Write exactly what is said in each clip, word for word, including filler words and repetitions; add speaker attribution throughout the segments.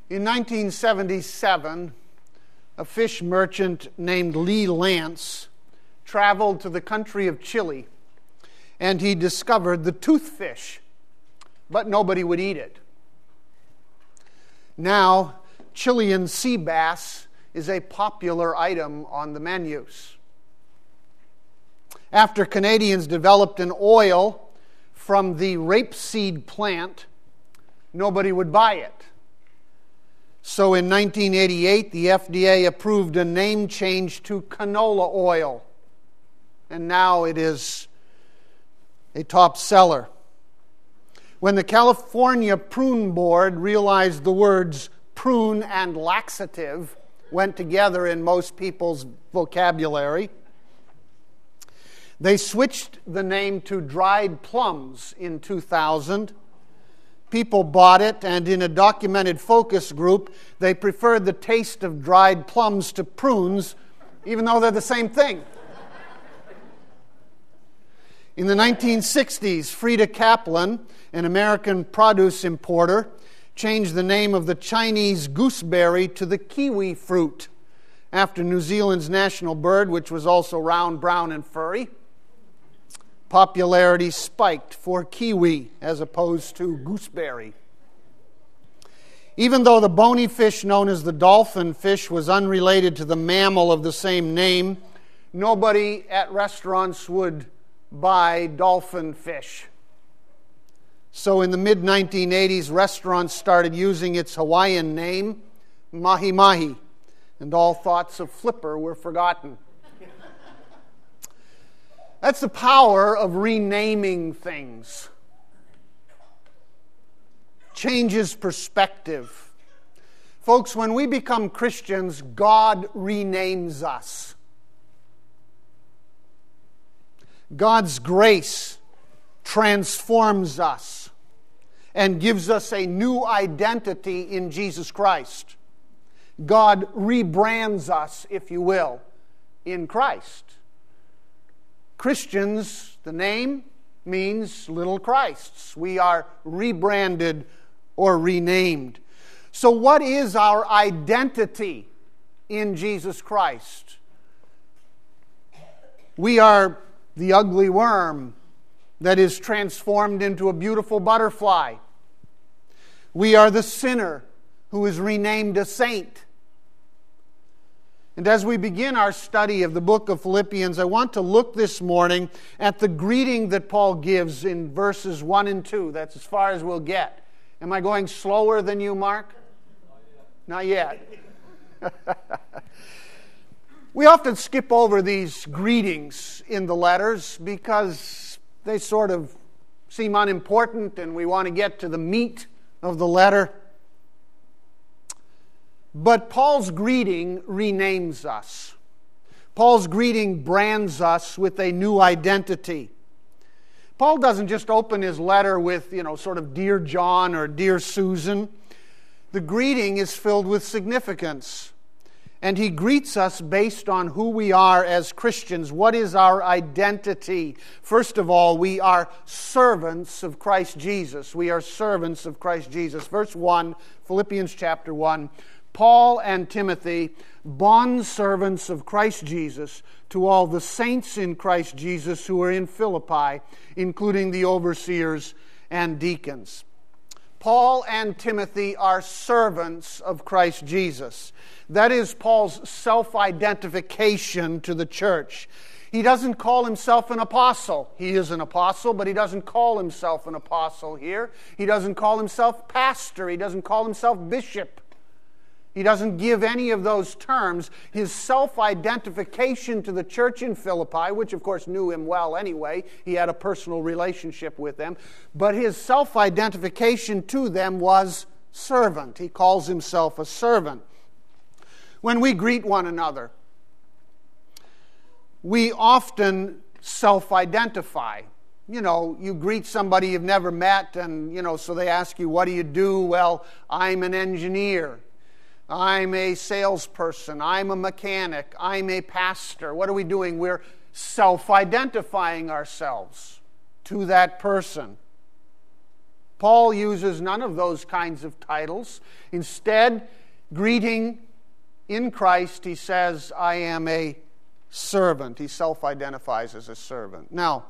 Speaker 1: In nineteen seventy-seven, a fish merchant named Lee Lance traveled to the country of Chile, and he discovered the toothfish, but nobody would eat it. Now, Chilean sea bass is a popular item on the menus. After Canadians developed an oil from the rapeseed plant, nobody would buy it. So in nineteen eighty-eight, the F D A approved a name change to canola oil, and now it is a top seller. When the California Prune Board realized the words prune and laxative went together in most people's vocabulary, they switched the name to dried plums in two thousand. People bought it, and in a documented focus group, they preferred the taste of dried plums to prunes, even though they're the same thing. In the nineteen sixties, Frida Kaplan, an American produce importer, changed the name of the Chinese gooseberry to the kiwi fruit, after New Zealand's national bird, which was also round, brown, and furry. Popularity spiked for kiwi as opposed to gooseberry. Even though the bony fish known as the dolphin fish was unrelated to the mammal of the same name, nobody at restaurants would buy dolphin fish. So in the mid nineteen eighties, restaurants started using its Hawaiian name, mahi mahi, and all thoughts of flipper were forgotten. That's the power of renaming things. Changes perspective. Folks, when we become Christians, God renames us. God's grace transforms us and gives us a new identity in Jesus Christ. God rebrands us, if you will, in Christ. Christians, the name means little Christs. We are rebranded or renamed. So what is our identity in Jesus Christ? We are the ugly worm that is transformed into a beautiful butterfly. We are the sinner who is renamed a saint. And as we begin our study of the book of Philippians, I want to look this morning at the greeting that Paul gives in verses one and two. That's as far as we'll get. Am I going slower than you, Mark? Not yet. Not yet. We often skip over these greetings in the letters because they sort of seem unimportant and we want to get to the meat of the letter. But Paul's greeting renames us. Paul's greeting brands us with a new identity. Paul doesn't just open his letter with, you know, sort of Dear John or Dear Susan. The greeting is filled with significance. And he greets us based on who we are as Christians. What is our identity? First of all, we are servants of Christ Jesus. We are servants of Christ Jesus. Verse one, Philippians chapter one. Paul and Timothy, bondservants of Christ Jesus, to all the saints in Christ Jesus who are in Philippi, including the overseers and deacons. Paul and Timothy are servants of Christ Jesus. That is Paul's self-identification to the church. He doesn't call himself an apostle. He is an apostle, but he doesn't call himself an apostle here. He doesn't call himself pastor. He doesn't call himself bishop. He doesn't give any of those terms. His self-identification to the church in Philippi, which of course knew him well anyway, he had a personal relationship with them, but his self-identification to them was servant. He calls himself a servant. When we greet one another, we often self-identify. You know, you greet somebody you've never met, and, you know, so they ask you, what do you do? Well, I'm an engineer. I'm a salesperson. I'm a mechanic. I'm a pastor. What are we doing? We're self-identifying ourselves to that person. Paul uses none of those kinds of titles. Instead, greeting in Christ, he says, I am a servant. He self-identifies as a servant. Now,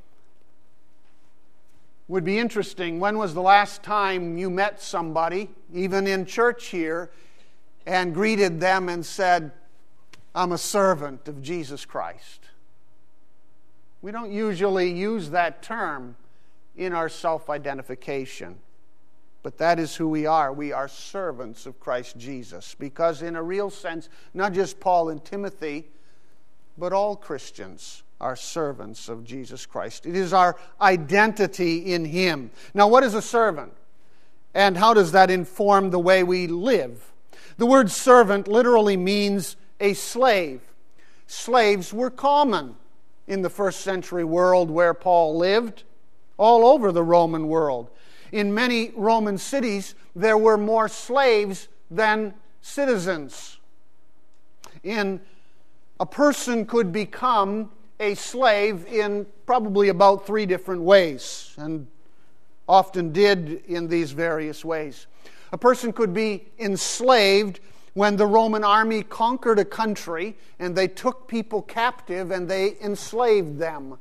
Speaker 1: would be interesting, when was the last time you met somebody, even in church here, and greeted them and said, I'm a servant of Jesus Christ? We don't usually use that term in our self-identification, but that is who we are. We are servants of Christ Jesus, because in a real sense, not just Paul and Timothy, but all Christians are servants of Jesus Christ. It is our identity in Him. Now, what is a servant? And how does that inform the way we live? The word servant literally means a slave. Slaves were common in the first century world where Paul lived, all over the Roman world. In many Roman cities, there were more slaves than citizens. In a person could become a slave in probably about three different ways, and often did in these various ways. A person could be enslaved when the Roman army conquered a country and they took people captive and they enslaved them.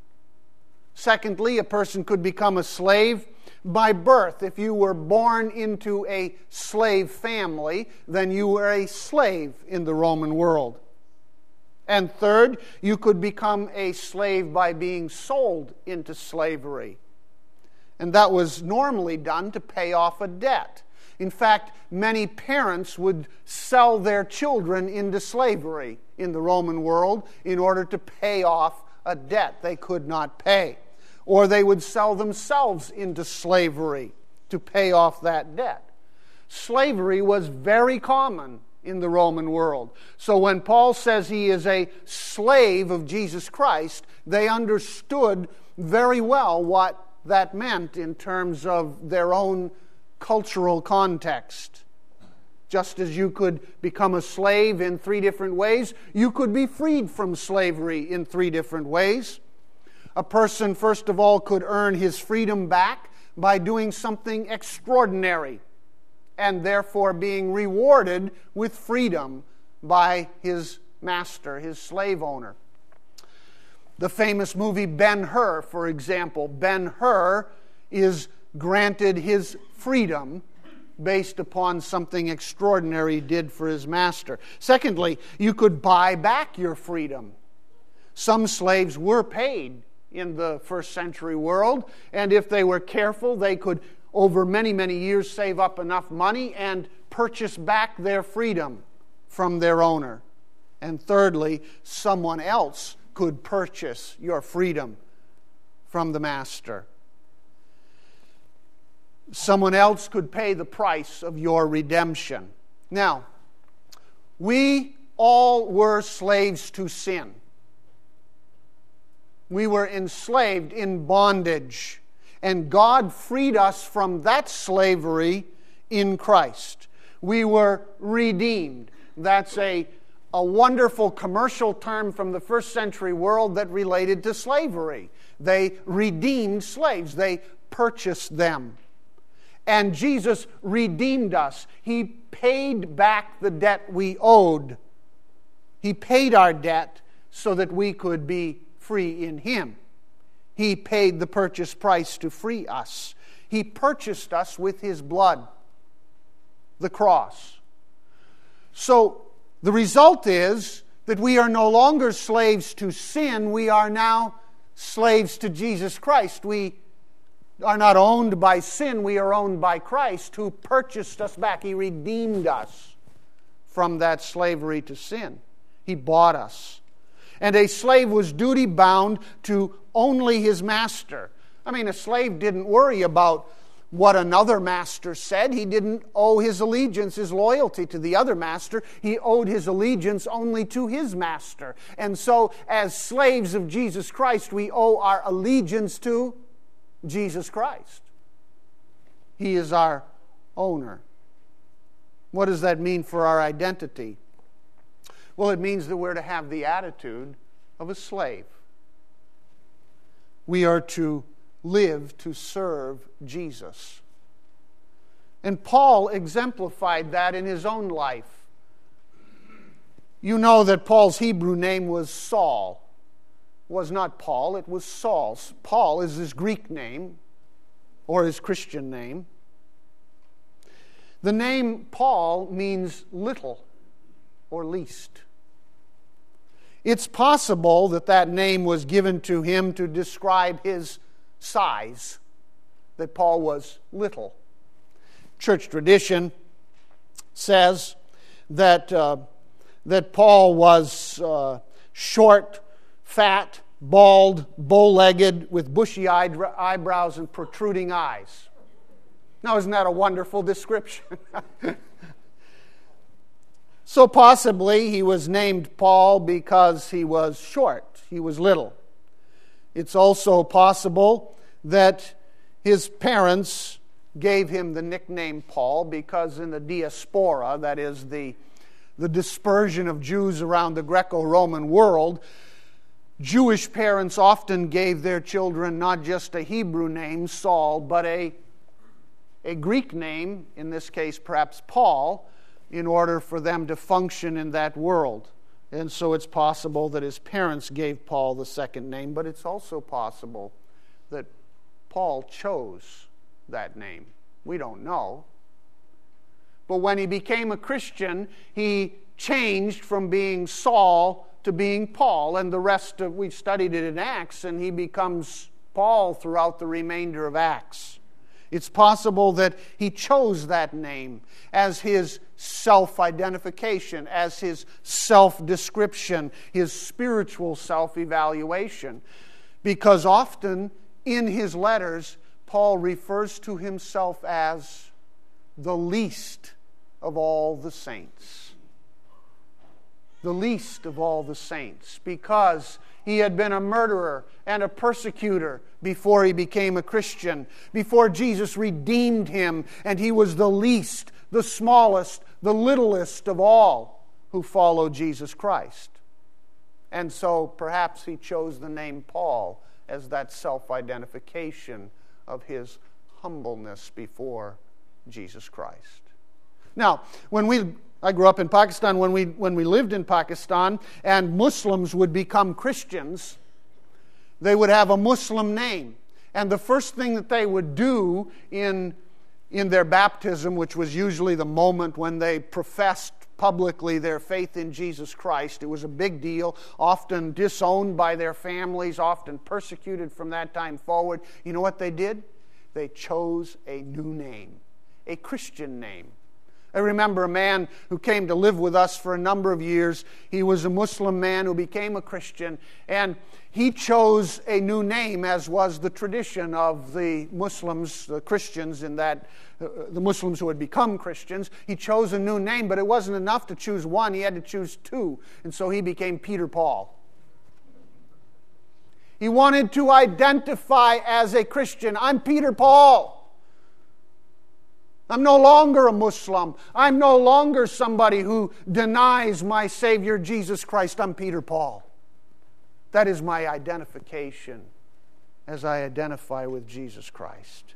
Speaker 1: Secondly, a person could become a slave by birth. If you were born into a slave family, then you were a slave in the Roman world. And third, you could become a slave by being sold into slavery. And that was normally done to pay off a debt. In fact, many parents would sell their children into slavery in the Roman world in order to pay off a debt they could not pay. Or they would sell themselves into slavery to pay off that debt. Slavery was very common in the Roman world. So when Paul says he is a slave of Jesus Christ, they understood very well what that meant in terms of their own cultural context. Just as you could become a slave in three different ways, you could be freed from slavery in three different ways. A person, first of all, could earn his freedom back by doing something extraordinary, and therefore being rewarded with freedom by his master, his slave owner. The famous movie Ben-Hur, for example. Ben-Hur is granted his freedom based upon something extraordinary he did for his master. Secondly, you could buy back your freedom. Some slaves were paid in the first century world, and if they were careful, they could over many, many years save up enough money and purchase back their freedom from their owner. And thirdly, someone else could purchase your freedom from the master. Someone else could pay the price of your redemption. Now, we all were slaves to sin. We were enslaved in bondage. And God freed us from that slavery in Christ. We were redeemed. That's a, a wonderful commercial term from the first century world that related to slavery. They redeemed slaves. They purchased them. And Jesus redeemed us. He paid back the debt we owed. He paid our debt so that we could be free in Him. He paid the purchase price to free us. He purchased us with His blood, the cross. So the result is that we are no longer slaves to sin. We are now slaves to Jesus Christ. We are not owned by sin. We are owned by Christ, who purchased us back. He redeemed us from that slavery to sin. He bought us. And a slave was duty-bound to only his master. I mean, a slave didn't worry about what another master said. He didn't owe his allegiance, his loyalty to the other master. He owed his allegiance only to his master. And so, as slaves of Jesus Christ, we owe our allegiance to Jesus Christ. He is our owner. What does that mean for our identity? Well, it means that we're to have the attitude of a slave. We are to live to serve Jesus. And Paul exemplified that in his own life. You know that Paul's Hebrew name was Saul. It was not Paul, it was Saul. Paul is his Greek name, or his Christian name. The name Paul means little or least. It's possible that that name was given to him to describe his size, that Paul was little. Church tradition says that, uh, that Paul was uh, short, fat, bald, bow-legged, with bushy eyebrows and protruding eyes. Now, isn't that a wonderful description? So possibly he was named Paul because he was short, he was little. It's also possible that his parents gave him the nickname Paul because in the diaspora, that is the, the dispersion of Jews around the Greco-Roman world, Jewish parents often gave their children not just a Hebrew name, Saul, but a, a Greek name, in this case perhaps Paul, in order for them to function in that world. And so it's possible that his parents gave Paul the second name, but it's also possible that Paul chose that name. We don't know. But when he became a Christian, he changed from being Saul to being Paul, and the rest of, we studied it in Acts, and he becomes Paul throughout the remainder of Acts. It's possible that he chose that name as his self-identification, as his self-description, his spiritual self-evaluation. Because often in his letters, Paul refers to himself as the least of all the saints. The least of all the saints, because he had been a murderer and a persecutor before he became a Christian, before Jesus redeemed him, and he was the least, the smallest, the littlest of all who followed Jesus Christ. And so perhaps he chose the name Paul as that self-identification of his humbleness before Jesus Christ. Now, when we I grew up in Pakistan, when we when we lived in Pakistan and Muslims would become Christians, they would have a Muslim name. And the first thing that they would do in, in their baptism, which was usually the moment when they professed publicly their faith in Jesus Christ, it was a big deal, often disowned by their families, often persecuted from that time forward. You know what they did? They chose a new name, a Christian name. I remember a man who came to live with us for a number of years. He was a Muslim man who became a Christian, and he chose a new name, as was the tradition of the Muslims, the Christians in that, uh, the Muslims who had become Christians. He chose a new name, but it wasn't enough to choose one. He had to choose two, and so he became Peter Paul. He wanted to identify as a Christian. I'm Peter Paul. I'm no longer a Muslim. I'm no longer somebody who denies my Savior Jesus Christ. I'm Peter Paul. That is my identification as I identify with Jesus Christ.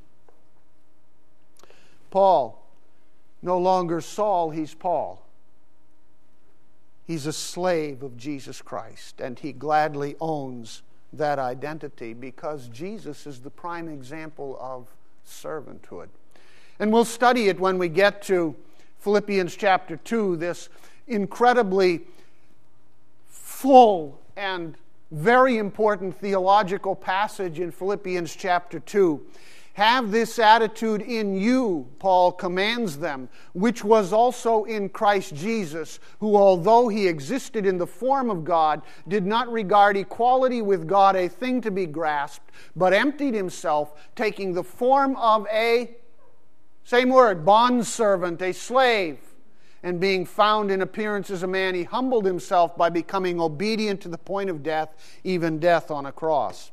Speaker 1: Paul, no longer Saul, he's Paul. He's a slave of Jesus Christ, and he gladly owns that identity because Jesus is the prime example of servanthood. And we'll study it when we get to Philippians chapter two, this incredibly full and very important theological passage in Philippians chapter two. Have this attitude in you, Paul commands them, which was also in Christ Jesus, who, although he existed in the form of God, did not regard equality with God a thing to be grasped, but emptied himself, taking the form of a Same word, bondservant, a slave. And being found in appearance as a man, he humbled himself by becoming obedient to the point of death, even death on a cross.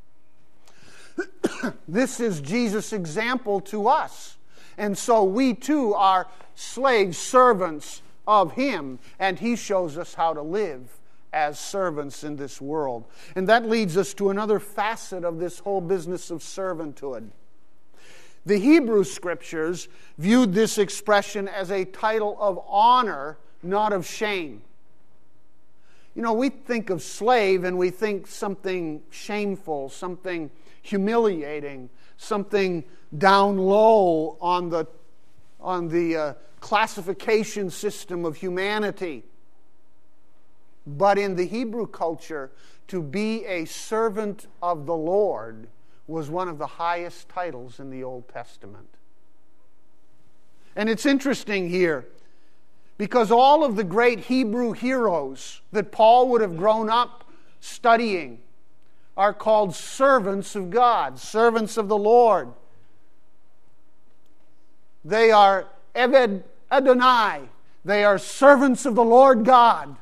Speaker 1: This is Jesus' example to us. And so we too are slaves, servants of him. And he shows us how to live as servants in this world. And that leads us to another facet of this whole business of servanthood. The Hebrew Scriptures viewed this expression as a title of honor, not of shame. You know, we think of slave and we think something shameful, something humiliating, something down low on the, on the uh, classification system of humanity. But in the Hebrew culture, to be a servant of the Lord was one of the highest titles in the Old Testament. And it's interesting here, because all of the great Hebrew heroes that Paul would have grown up studying are called servants of God, servants of the Lord. They are Eved Adonai. They are servants of the Lord God.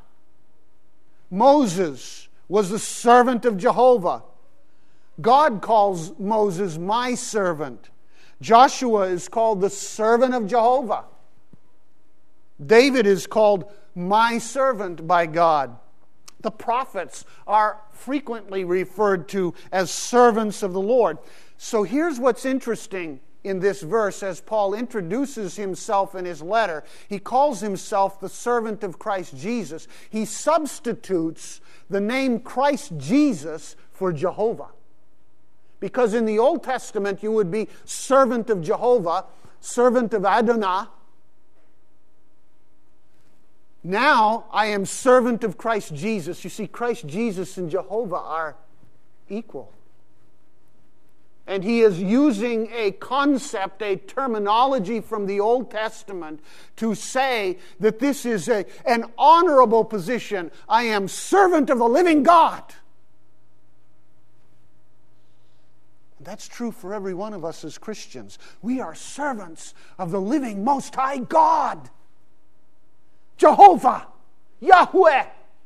Speaker 1: Moses was the servant of Jehovah. God calls Moses my servant. Joshua is called the servant of Jehovah. David is called my servant by God. The prophets are frequently referred to as servants of the Lord. So here's what's interesting in this verse as Paul introduces himself in his letter. He calls himself the servant of Christ Jesus. He substitutes the name Christ Jesus for Jehovah. Because in the Old Testament you would be servant of Jehovah, servant of Adonai. Now I am servant of Christ Jesus. You see, Christ Jesus and Jehovah are equal. And he is using a concept, a terminology from the Old Testament to say that this is a, an honorable position. I am servant of the living God. That's true for every one of us as Christians. We are servants of the living Most High God. Jehovah, Yahweh.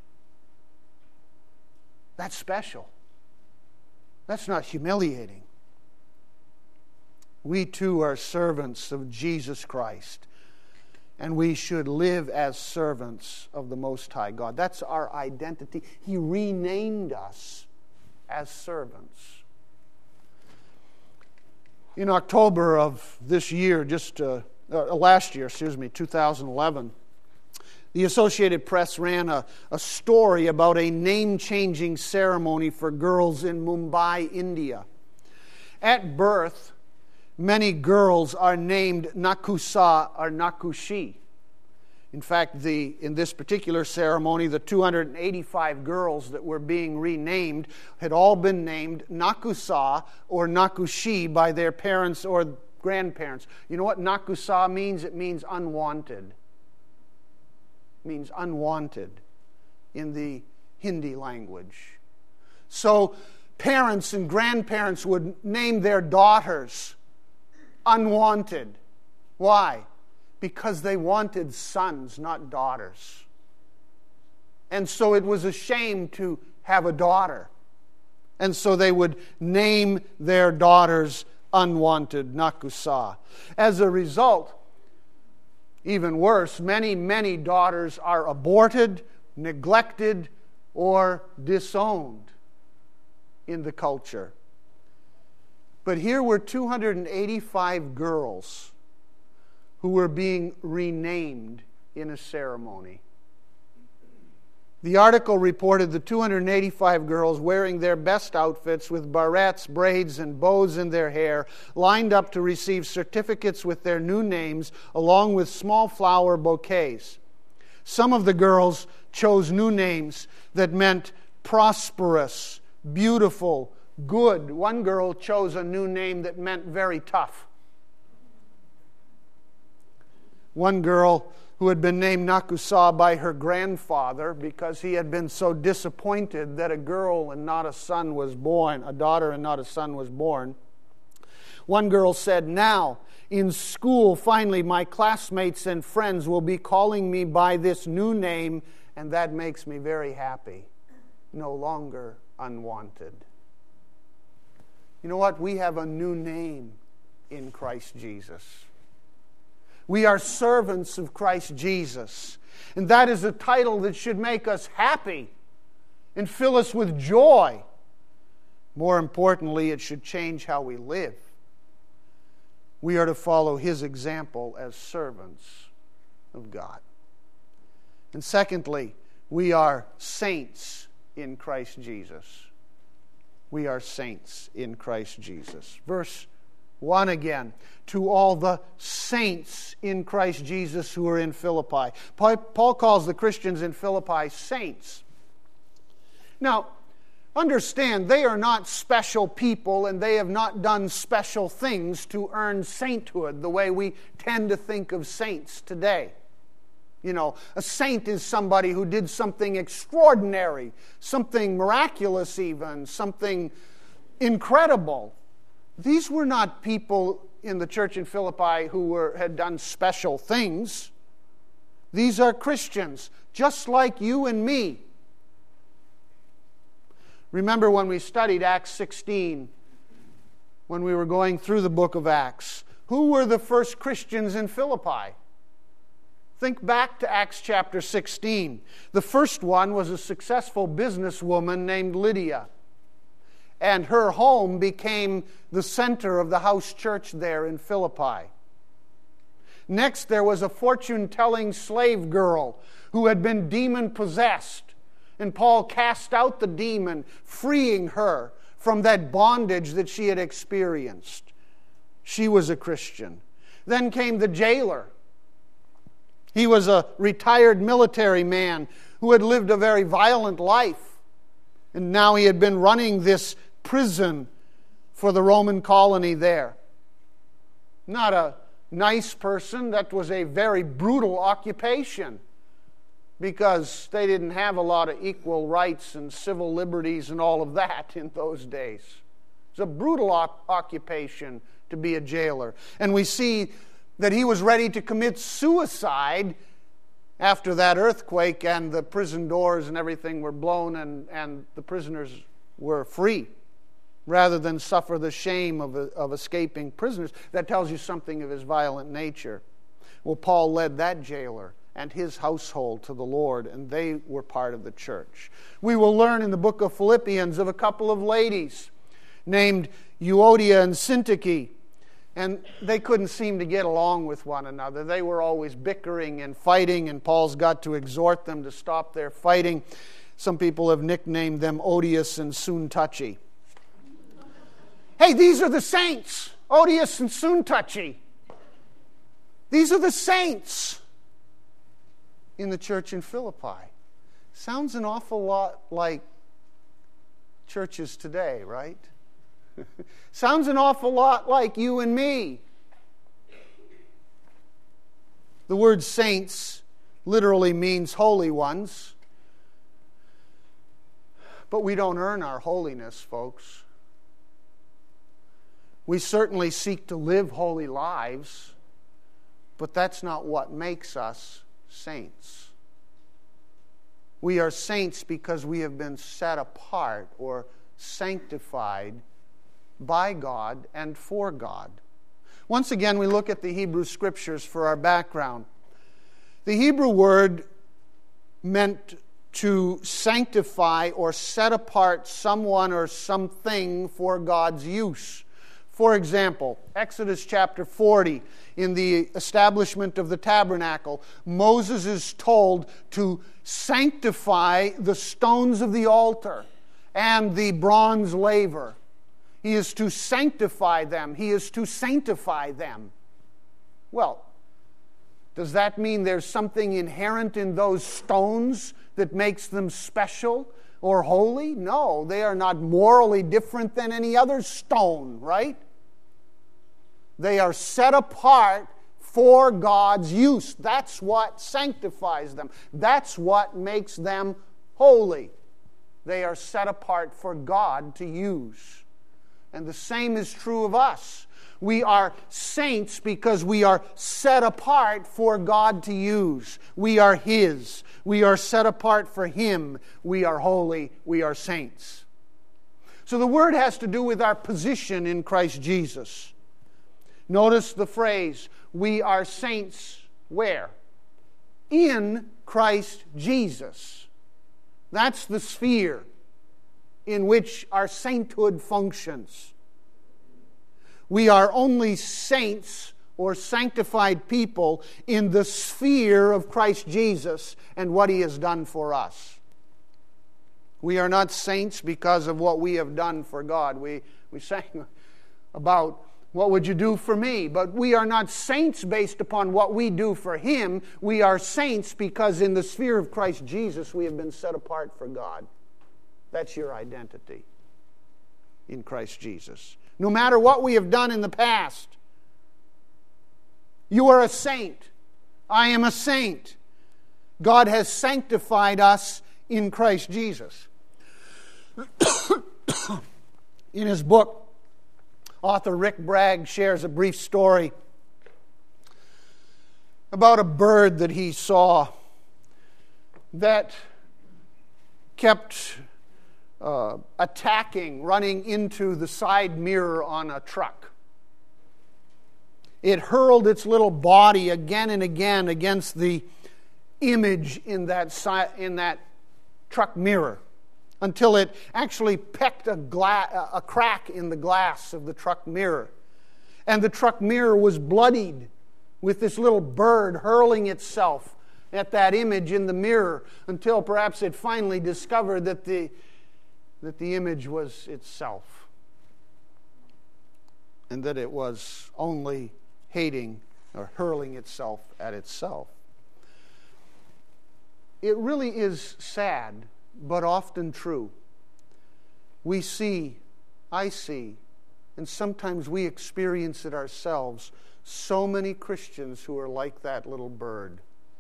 Speaker 1: That's special. That's not humiliating. We too are servants of Jesus Christ, and we should live as servants of the Most High God. That's our identity. He renamed us as servants. In October of this year, just uh, uh, last year, excuse me, two thousand eleven, the Associated Press ran a, a story about a name-changing ceremony for girls in Mumbai, India. At birth, many girls are named Nakusa or Nakushi. In fact, the, in this particular ceremony, the two hundred eighty-five girls that were being renamed had all been named Nakusa or Nakushi by their parents or grandparents. You know what Nakusa means? It means unwanted. It means unwanted in the Hindi language. So parents and grandparents would name their daughters unwanted. Why? Because they wanted sons, not daughters. And so it was a shame to have a daughter. And so they would name their daughters unwanted, Nakusa. As a result, even worse, many, many daughters are aborted, neglected, or disowned in the culture. But here were two hundred eighty-five girls who were being renamed in a ceremony. The article reported the two hundred eighty-five girls wearing their best outfits with barrettes, braids, and bows in their hair, lined up to receive certificates with their new names, along with small flower bouquets. Some of the girls chose new names that meant prosperous, beautiful, good. One girl chose a new name that meant very tough. One girl who had been named Nakusa by her grandfather because he had been so disappointed that a girl and not a son was born, a daughter and not a son was born. One girl said, "Now, in school, finally, my classmates and friends will be calling me by this new name, and that makes me very happy. No longer unwanted." You know what? We have a new name in Christ Jesus. We are servants of Christ Jesus. And that is a title that should make us happy and fill us with joy. More importantly, it should change how we live. We are to follow His example as servants of God. And secondly, we are saints in Christ Jesus. We are saints in Christ Jesus. Verse one again. To all the saints in Christ Jesus who are in Philippi. Paul calls the Christians in Philippi saints. Now, understand, they are not special people and they have not done special things to earn sainthood the way we tend to think of saints today. You know, a saint is somebody who did something extraordinary, something miraculous even, something incredible. These were not people in the church in Philippi who were, had done special things. These are Christians, just like you and me. Remember when we studied Acts sixteen, when we were going through the book of Acts, who were the first Christians in Philippi? Think back to Acts chapter sixteen. The first one was a successful businesswoman named Lydia. And her home became the center of the house church there in Philippi. Next, there was a fortune-telling slave girl who had been demon-possessed. And Paul cast out the demon, freeing her from that bondage that she had experienced. She was a Christian. Then came the jailer. He was a retired military man who had lived a very violent life. And now he had been running this prison for the Roman colony there. Not a nice person. That was a very brutal occupation because they didn't have a lot of equal rights and civil liberties and all of that in those days. It's a brutal op- occupation to be a jailer. And we see that he was ready to commit suicide after that earthquake and the prison doors and everything were blown and, and the prisoners were free, rather than suffer the shame of, of escaping prisoners. That tells you something of his violent nature. Well, Paul led that jailer and his household to the Lord, and they were part of the church. We will learn in the book of Philippians of a couple of ladies named Euodia and Syntyche, and they couldn't seem to get along with one another. They were always bickering and fighting, and Paul's got to exhort them to stop their fighting. Some people have nicknamed them Odious and Syntyche. Hey, these are the saints, Odious and Syntyche. These are the saints in the church in Philippi. Sounds an awful lot like churches today, right? Sounds an awful lot like you and me. The word saints literally means holy ones. But we don't earn our holiness, folks. We certainly seek to live holy lives, but that's not what makes us saints. We are saints because we have been set apart or sanctified by God and for God. Once again, we look at the Hebrew Scriptures for our background. The Hebrew word meant to sanctify or set apart someone or something for God's use. For example, Exodus chapter forty, in the establishment of the tabernacle, Moses is told to sanctify the stones of the altar and the bronze laver. He is to sanctify them. He is to sanctify them. Well, does that mean there's something inherent in those stones that makes them special or holy? No, they are not morally different than any other stone, right? They are set apart for God's use. That's what sanctifies them. That's what makes them holy. They are set apart for God to use. And the same is true of us. We are saints because we are set apart for God to use. We are His. We are set apart for Him. We are holy. We are saints. So the word has to do with our position in Christ Jesus. Notice the phrase, we are saints where? In Christ Jesus. That's the sphere in which our sainthood functions. We are only saints or sanctified people in the sphere of Christ Jesus and what He has done for us. We are not saints because of what we have done for God. We, we sang about, what would you do for me? But we are not saints based upon what we do for Him. We are saints because in the sphere of Christ Jesus we have been set apart for God. That's your identity in Christ Jesus. No matter what we have done in the past, you are a saint. I am a saint. God has sanctified us in Christ Jesus. In his book, author Rick Bragg shares a brief story about a bird that he saw that kept uh, attacking, running into the side mirror on a truck. It hurled its little body again and again against the image in that si- in that truck mirror until it actually pecked a, gla- a crack in the glass of the truck mirror. And the truck mirror was bloodied with this little bird hurling itself at that image in the mirror until perhaps it finally discovered that the, that the image was itself and that it was only hating or hurling itself at itself. It really is sad, but often true. We see, I see, and sometimes we experience it ourselves, so many Christians who are like that little bird.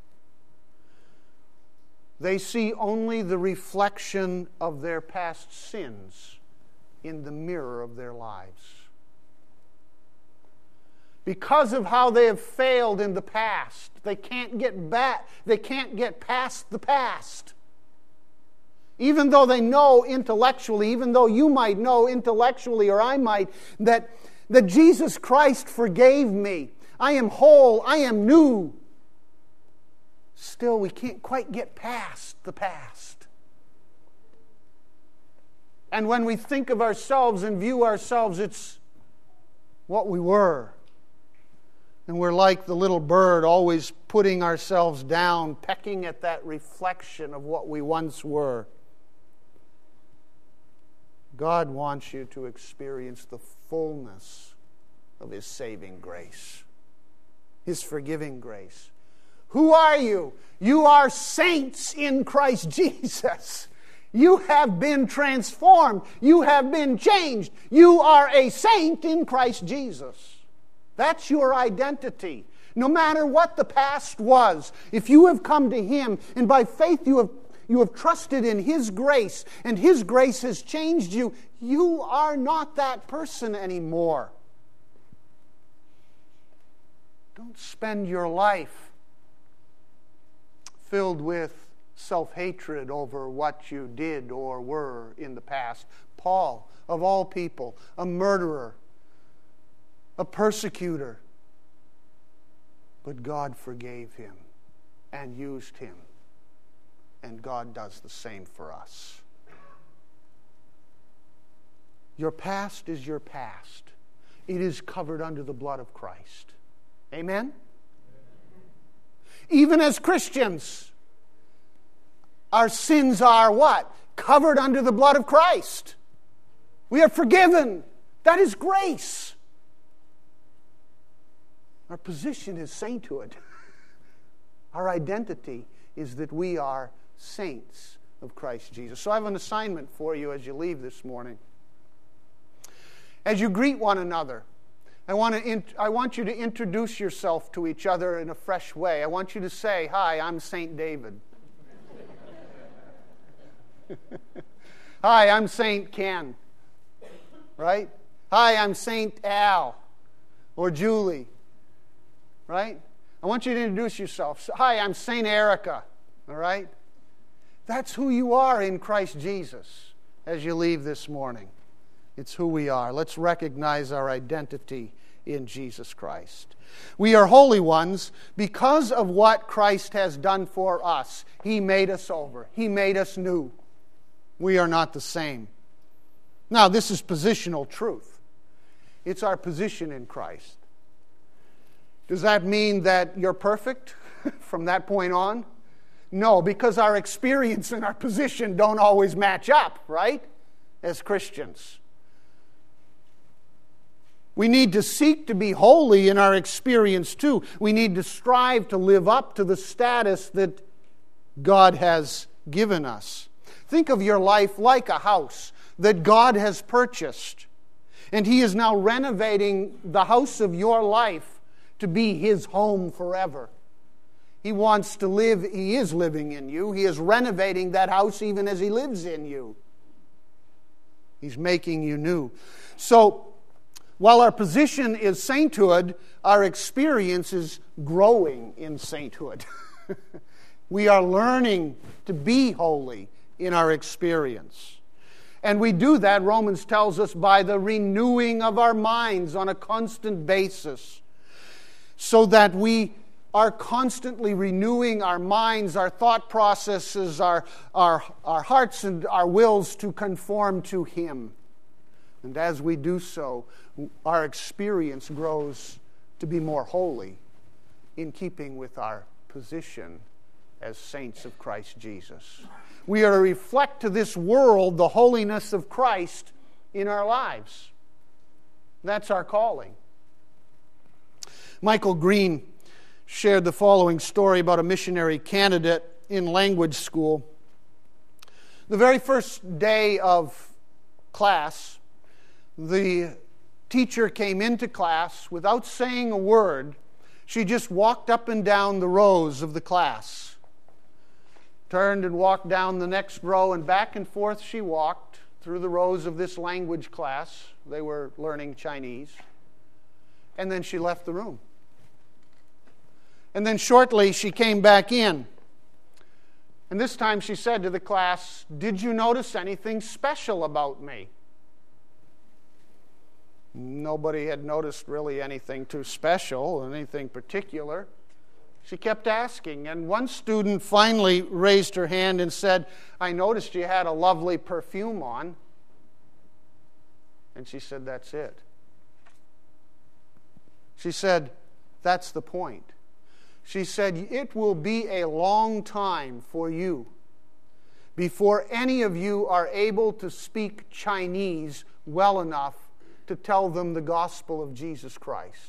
Speaker 1: They see only the reflection of their past sins in the mirror of their lives. Because of how they have failed in the past, they can't get back, they can't get past the past. Even though they know intellectually, even though you might know intellectually, or I might, that, that Jesus Christ forgave me. I am whole, I am new. Still, we can't quite get past the past. And when we think of ourselves and view ourselves, it's what we were. And we're like the little bird, always putting ourselves down, pecking at that reflection of what we once were. God wants you to experience the fullness of His saving grace, His forgiving grace. Who are you? You are saints in Christ Jesus. You have been transformed. You have been changed. You are a saint in Christ Jesus. That's your identity. No matter what the past was, if you have come to Him and by faith you have you have trusted in His grace and His grace has changed you, you are not that person anymore. Don't spend your life filled with self-hatred over what you did or were in the past. Paul, of all people, a murderer, a persecutor, but God forgave him and used him. And God does the same for us. Your past is your past. It is covered under the blood of Christ. Amen? Even as Christians, our sins are what? Covered under the blood of Christ. We are forgiven. That is grace. Our position is sainthood. Our identity is that we are saints of Christ Jesus. So I have an assignment for you as you leave this morning. As you greet one another, I want, to int- I want you to introduce yourself to each other in a fresh way. I want you to say, "Hi, I'm Saint David." "Hi, I'm Saint Ken." Right? "Hi, I'm Saint Al or Julie." Right? I want you to introduce yourself. "Hi, I'm Saint Erica." All right? That's who you are in Christ Jesus as you leave this morning. It's who we are. Let's recognize our identity in Jesus Christ. We are holy ones because of what Christ has done for us. He made us over. He made us new. We are not the same. Now, this is positional truth. It's our position in Christ. Does that mean that you're perfect from that point on? No, because our experience and our position don't always match up, right? As Christians. We need to seek to be holy in our experience too. We need to strive to live up to the status that God has given us. Think of your life like a house that God has purchased. And He is now renovating the house of your life to be His home forever. He wants to live, He is living in you. He is renovating that house even as He lives in you. He's making you new. So, while our position is sainthood, our experience is growing in sainthood. We are learning to be holy in our experience. And we do that, Romans tells us, by the renewing of our minds on a constant basis, so that we are constantly renewing our minds, our thought processes, our, our, our hearts and our wills to conform to Him. And as we do so, our experience grows to be more holy in keeping with our position as saints of Christ Jesus. We are to reflect to this world the holiness of Christ in our lives. That's our calling. Michael Green shared the following story about a missionary candidate in language school. The very first day of class, the teacher came into class without saying a word. She just walked up and down the rows of the class. Turned and walked down the next row, and back and forth she walked through the rows of this language class. They were learning Chinese. And then she left the room. And then shortly she came back in. And this time she said to the class, "Did you notice anything special about me?" Nobody had noticed really anything too special, anything particular. She kept asking, and one student finally raised her hand and said, "I noticed you had a lovely perfume on." And she said, "That's it." She said, "That's the point." She said, "It will be a long time for you before any of you are able to speak Chinese well enough to tell them the gospel of Jesus Christ.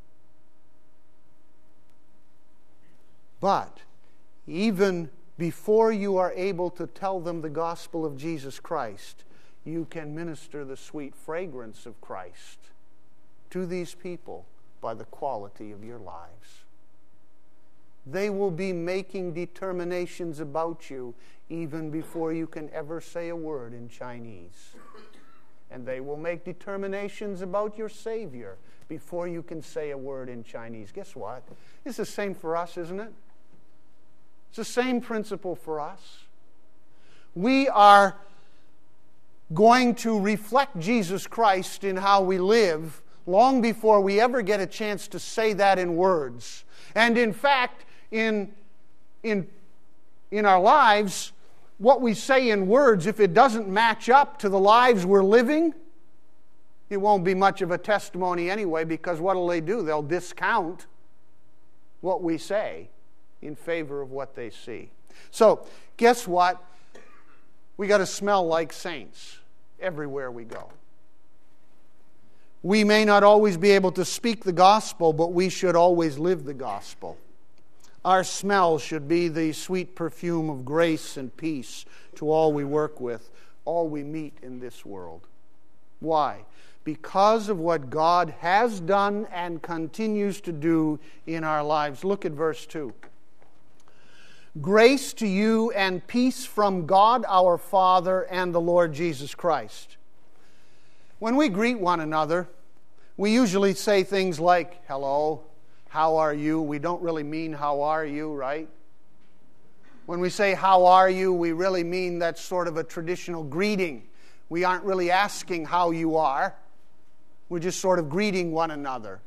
Speaker 1: But even before you are able to tell them the gospel of Jesus Christ, you can minister the sweet fragrance of Christ to these people by the quality of your lives. They will be making determinations about you even before you can ever say a word in Chinese. And they will make determinations about your Savior before you can say a word in Chinese. Guess what? It's the same for us, isn't it? It's the same principle for us. We are going to reflect Jesus Christ in how we live long before we ever get a chance to say that in words. And in fact, in, in, in our lives, what we say in words, if it doesn't match up to the lives we're living, it won't be much of a testimony anyway, because what will they do? They'll discount what we say in favor of what they see. So, guess what? We got to smell like saints everywhere we go. We may not always be able to speak the gospel, but we should always live the gospel. Our smell should be the sweet perfume of grace and peace to all we work with, all we meet in this world. Why? Because of what God has done and continues to do in our lives. Look at verse two. Grace to you and peace from God our Father and the Lord Jesus Christ. When we greet one another, we usually say things like, hello, how are you? We don't really mean how are you, right? When we say how are you, we really mean that's sort of a traditional greeting. We aren't really asking how you are. We're just sort of greeting one another.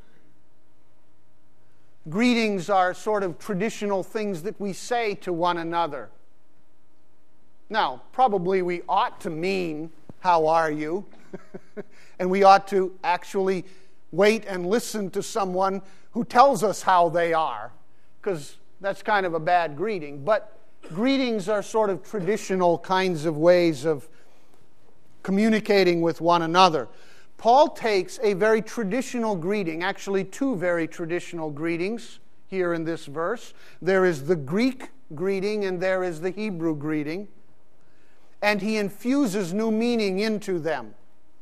Speaker 1: Greetings are sort of traditional things that we say to one another. Now, probably we ought to mean, how are you? And we ought to actually wait and listen to someone who tells us how they are, because that's kind of a bad greeting. But greetings are sort of traditional kinds of ways of communicating with one another. Paul takes a very traditional greeting, actually two very traditional greetings here in this verse. There is the Greek greeting and there is the Hebrew greeting, and he infuses new meaning into them.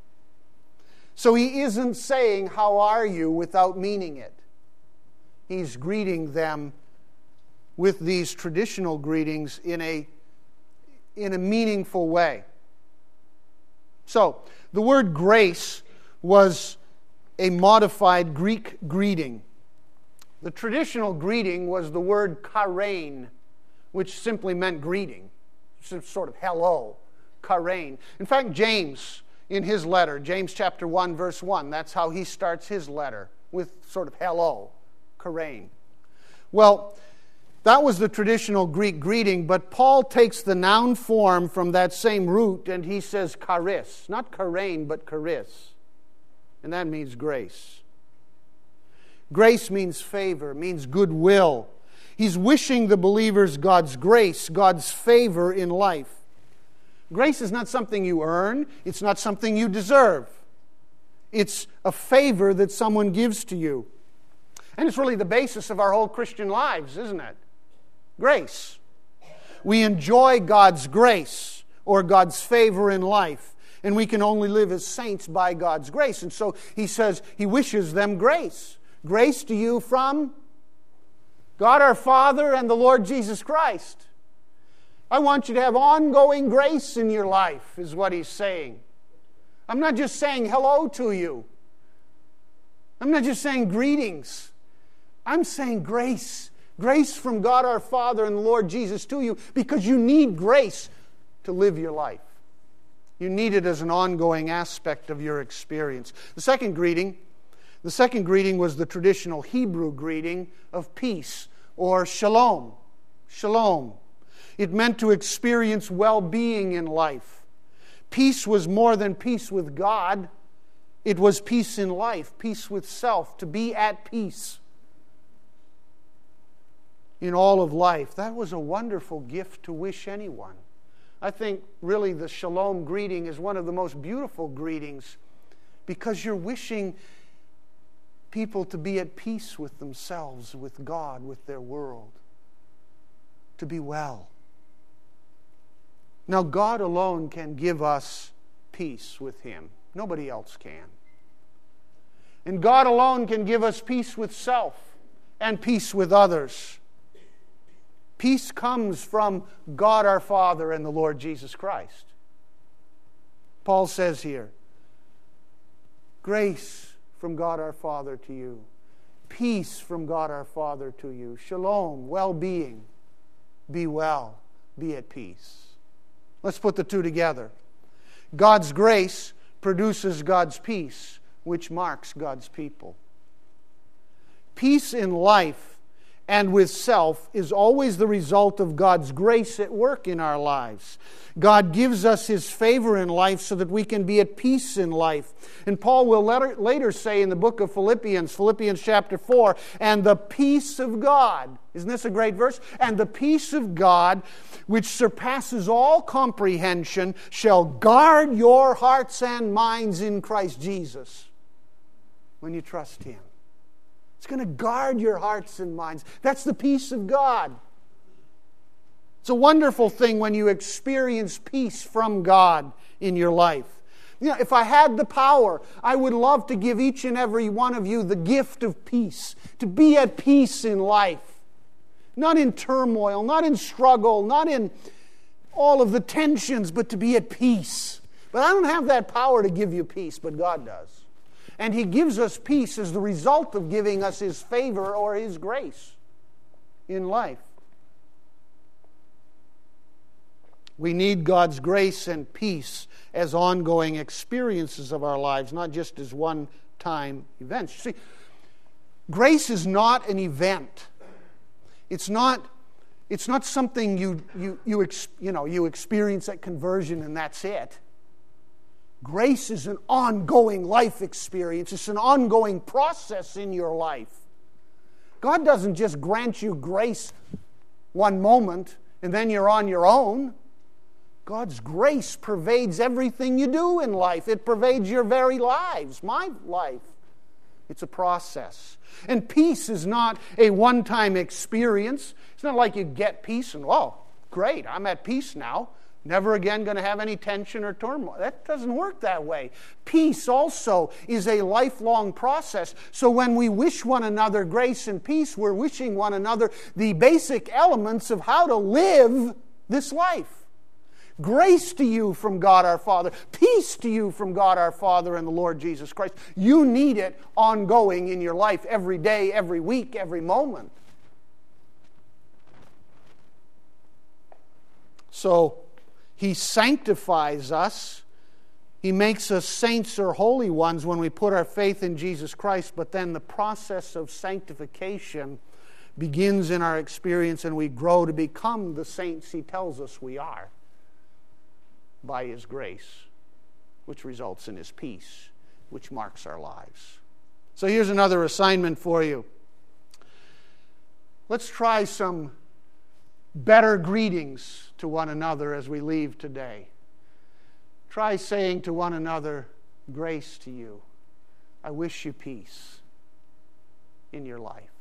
Speaker 1: So he isn't saying, how are you, without meaning it. He's greeting them with these traditional greetings in a, in a meaningful way. So, the word grace was a modified Greek greeting. The traditional greeting was the word chairein, which simply meant greeting. Sort of hello, chairein. In fact, James, in his letter, James chapter one, verse one, that's how he starts his letter, with sort of hello, chairein. Well, that was the traditional Greek greeting, but Paul takes the noun form from that same root and he says charis. Not chairein, but charis. And that means grace. Grace means favor, means goodwill. He's wishing the believers God's grace, God's favor in life. Grace is not something you earn. It's not something you deserve. It's a favor that someone gives to you. And it's really the basis of our whole Christian lives, isn't it? Grace. We enjoy God's grace or God's favor in life, and we can only live as saints by God's grace. And so he says he wishes them grace. Grace to you from God our Father and the Lord Jesus Christ. I want you to have ongoing grace in your life, is what he's saying. I'm not just saying hello to you. I'm not just saying greetings. I'm saying grace. Grace from God our Father and the Lord Jesus to you, because you need grace to live your life. You need it as an ongoing aspect of your experience. The second greeting, the second greeting was the traditional Hebrew greeting of peace, or shalom. Shalom. It meant to experience well-being in life. Peace was more than peace with God. It was peace in life, peace with self, to be at peace in all of life. That was a wonderful gift to wish anyone. I think really the shalom greeting is one of the most beautiful greetings, because you're wishing people to be at peace with themselves, with God, with their world, to be well. Now, God alone can give us peace with Him. Nobody else can. And God alone can give us peace with self and peace with others. Peace comes from God our Father and the Lord Jesus Christ. Paul says here, grace from God our Father to you. Peace from God our Father to you. Shalom, well-being. Be well, be at peace. Let's put the two together. God's grace produces God's peace, which marks God's people. Peace in life and with self is always the result of God's grace at work in our lives. God gives us His favor in life so that we can be at peace in life. And Paul will later say in the book of Philippians, Philippians chapter four, and the peace of God, isn't this a great verse? And the peace of God, which surpasses all comprehension, shall guard your hearts and minds in Christ Jesus when you trust Him. It's going to guard your hearts and minds. That's the peace of God. It's a wonderful thing when you experience peace from God in your life. You know, if I had the power, I would love to give each and every one of you the gift of peace, to be at peace in life. Not in turmoil, not in struggle, not in all of the tensions, but to be at peace. But I don't have that power to give you peace, but God does. And He gives us peace as the result of giving us His favor or His grace in life. We need God's grace and peace as ongoing experiences of our lives, not just as one-time events. You see, grace is not an event. It's not It's not something you, you, you, ex, you, know, you experience at conversion and that's it. Grace is an ongoing life experience. It's an ongoing process in your life. God doesn't just grant you grace one moment and then you're on your own. God's grace pervades everything you do in life. It pervades your very lives, my life. It's a process. And peace is not a one-time experience. It's not like you get peace and, oh, great, I'm at peace now. Never again going to have any tension or turmoil. That doesn't work that way. Peace also is a lifelong process. So when we wish one another grace and peace, we're wishing one another the basic elements of how to live this life. Grace to you from God our Father. Peace to you from God our Father and the Lord Jesus Christ. You need it ongoing in your life every day, every week, every moment. So, He sanctifies us. He makes us saints or holy ones when we put our faith in Jesus Christ. But then the process of sanctification begins in our experience and we grow to become the saints He tells us we are by His grace, which results in His peace, which marks our lives. So here's another assignment for you. Let's try some better greetings to one another as we leave today. Try saying to one another, grace to you. I wish you peace in your life.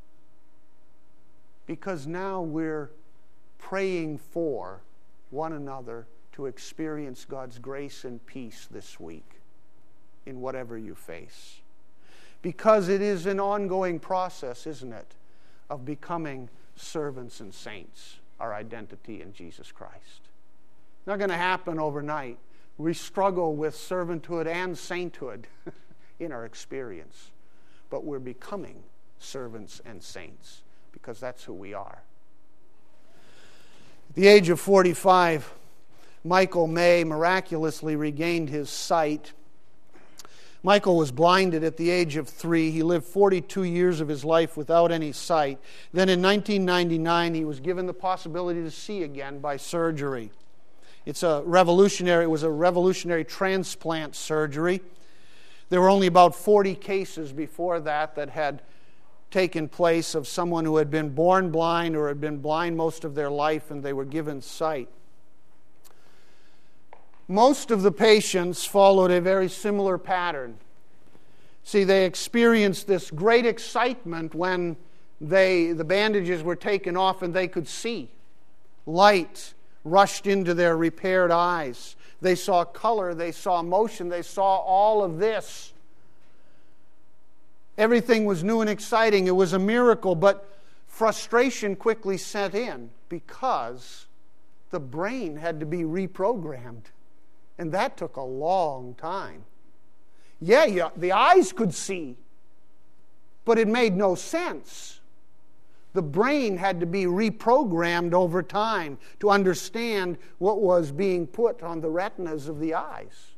Speaker 1: Because now we're praying for one another to experience God's grace and peace this week in whatever you face. Because it is an ongoing process, isn't it, of becoming servants and saints, our identity in Jesus Christ. Not going to happen overnight. We struggle with servanthood and sainthood in our experience. But we're becoming servants and saints because that's who we are. At the age of forty-five, Michael May miraculously regained his sight. Michael was blinded at the age of three. He lived forty-two years of his life without any sight. Then in nineteen ninety-nine, he was given the possibility to see again by surgery. It's a revolutionary, it was a revolutionary transplant surgery. There were only about forty cases before that that had taken place of someone who had been born blind or had been blind most of their life and they were given sight. Most of the patients followed a very similar pattern. See, they experienced this great excitement when they the bandages were taken off and they could see. Light rushed into their repaired eyes. They saw color, they saw motion, they saw all of this. Everything was new and exciting. It was a miracle, but frustration quickly set in because the brain had to be reprogrammed. And that took a long time. Yeah, yeah, the eyes could see, but it made no sense. The brain had to be reprogrammed over time to understand what was being put on the retinas of the eyes.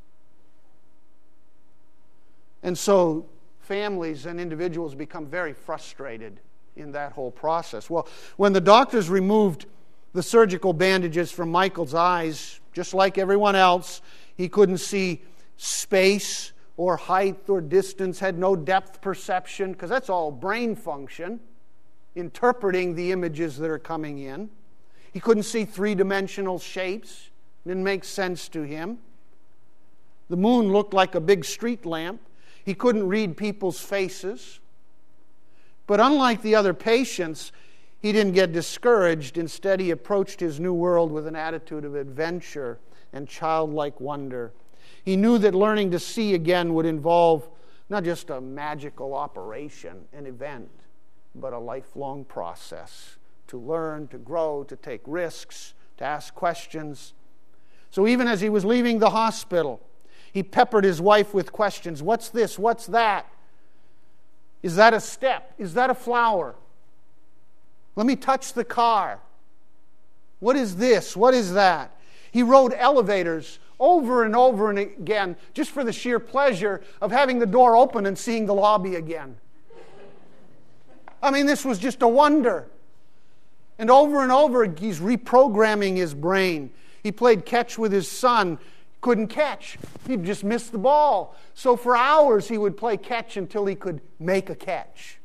Speaker 1: And so families and individuals become very frustrated in that whole process. Well, when the doctors removed the surgical bandages from Michael's eyes, just like everyone else, he couldn't see space or height or distance, had no depth perception, because that's all brain function, interpreting the images that are coming in. He couldn't see three-dimensional shapes. It didn't make sense to him. The moon looked like a big street lamp. He couldn't read people's faces. But unlike the other patients, he didn't get discouraged. Instead, he approached his new world with an attitude of adventure and childlike wonder. He knew that learning to see again would involve not just a magical operation, an event, but a lifelong process to learn, to grow, to take risks, to ask questions. So even as he was leaving the hospital, he peppered his wife with questions. What's this? What's that? Is that a step? Is that a flower? Let me touch the car. What is this? What is that? He rode elevators over and over and again just for the sheer pleasure of having the door open and seeing the lobby again. I mean, this was just a wonder. And over and over, he's reprogramming his brain. He played catch with his son, couldn't catch. He'd just miss the ball. So for hours, he would play catch until he could make a catch.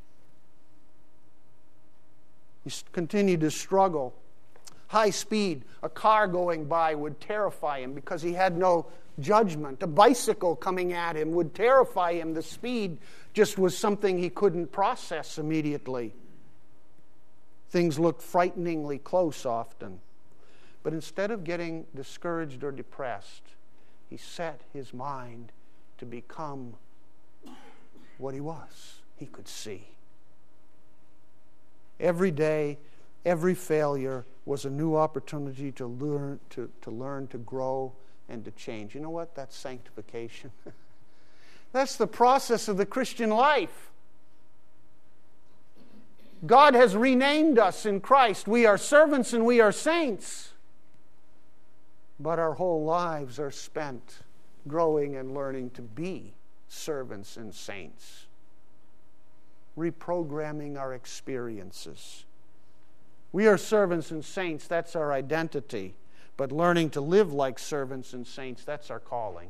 Speaker 1: He continued to struggle. High speed, a car going by would terrify him because he had no judgment. A bicycle coming at him would terrify him. The speed just was something he couldn't process immediately. Things looked frighteningly close often. But instead of getting discouraged or depressed, he set his mind to become what he was. He could see. Every day, every failure was a new opportunity to learn to, to learn to grow and to change. You know what? That's sanctification. That's the process of the Christian life. God has renamed us in Christ. We are servants and we are saints. But our whole lives are spent growing and learning to be servants and saints. Reprogramming our experiences. We are servants and saints, that's our identity. But learning to live like servants and saints, that's our calling.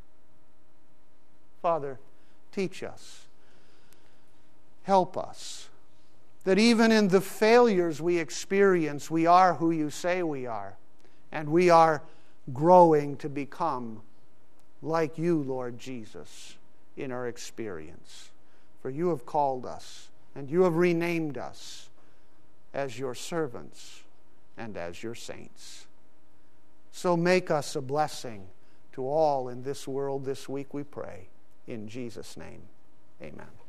Speaker 1: Father, teach us. Help us. That even in the failures we experience, we are who you say we are. And we are growing to become like you, Lord Jesus, in our experience. For you have called us, and you have renamed us as your servants and as your saints. So make us a blessing to all in this world this week, we pray. In Jesus' name, amen.